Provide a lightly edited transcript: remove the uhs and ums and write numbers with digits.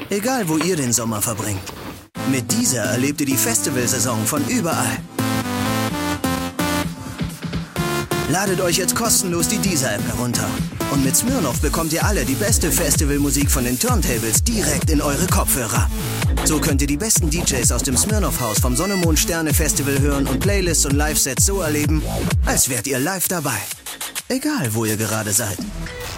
Egal, wo ihr den Sommer verbringt. Mit dieser erlebt ihr die Festivalsaison von überall. Ladet euch jetzt kostenlos die Deezer-App herunter. Und mit Smirnoff bekommt ihr alle die beste Festivalmusik von den Turntables direkt in eure Kopfhörer. So könnt ihr die besten DJs aus dem Smirnoff-Haus vom Sonne-Mond-Sterne-Festival hören und Playlists und Live-Sets so erleben, als wärt ihr live dabei. Egal, wo ihr gerade seid.